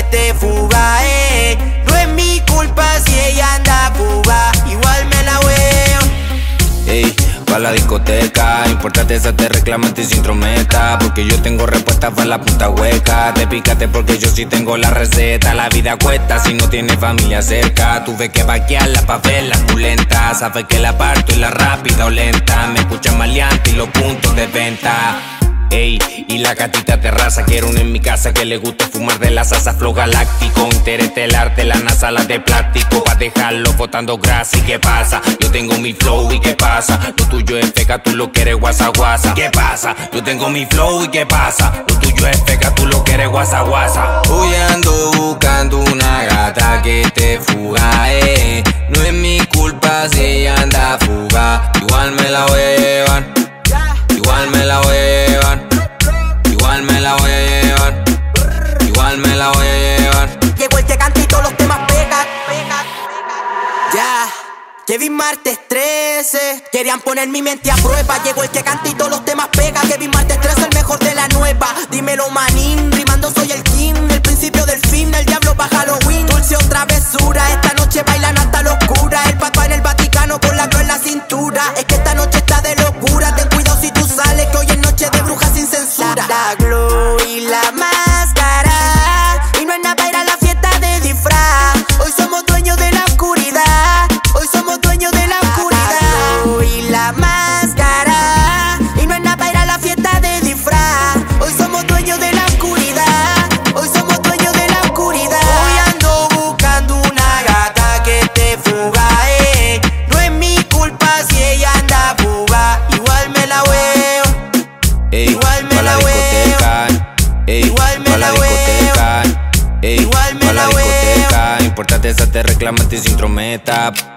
te fuga, no es mi culpa si ella anda fuga, igual me la veo. Ey, pa' la discoteca, importante esa te reclama y se intrometa, porque yo tengo respuestas para la punta hueca. Te pícate porque yo sí tengo la receta. La vida cuesta si no tienes familia cerca. Tuve que vaquearla pa' verla pulenta. Sabes que la parto y la rápida o lenta. Me escuchan maleante y los puntos de venta. Ey, y la gatita terraza, quiero una en mi casa que le guste fumar de la salsa flow galáctico, interestelar de la NASA, la de plástico, pa' dejarlo botando grasa. ¿Y qué pasa? Yo tengo mi flow, ¿y qué pasa? Lo tuyo es feca, tú lo quieres guasa guasa. ¿Qué pasa? Yo tengo mi flow, ¿y qué pasa? Lo tuyo es feca, tú lo quieres guasa guasa. Hoy ando buscando una gata que te fuga, no es mi culpa si ella anda fuga, igual me la voy a llevar. Igual me la voy a llevar, igual me la voy a llevar, igual me la voy a llevar. Llegó el que canta y todos los temas pegan. Ya, Kevin Martes 13, querían poner mi mente a prueba. Llegó el que canta y todos los temas pegan. Kevin Martes 13, el mejor de la nueva. Dímelo manín, rimando soy el king, el principio del fin, el diablo pa' Halloween. Dulce o travesura, esta noche bailan hasta locura. El papá en el Vaticano con la cruz en la cintura. Es que esta noche está de locura, ten cuidado si tú sales, que hoy es noche de brujas sin censura. La glow y la máscara, y no es nada para ir a la fiesta de disfraz. Hoy somos dueños de la oscuridad, hoy somos dueños de la oscuridad. La glow y la máscara, y no es nada para ir a la fiesta de disfraz. Hoy somos dueños de la oscuridad, hoy somos dueños de la oscuridad. Hoy ando buscando una gata que te fuga, no es mi culpa si ella anda fuga, igual me la veo. Ey, Igual me pa' la discoteca, ey, Igual me pa' la discoteca, ey, Igual me pa' la discoteca, importante esa te reclama y se intrometa.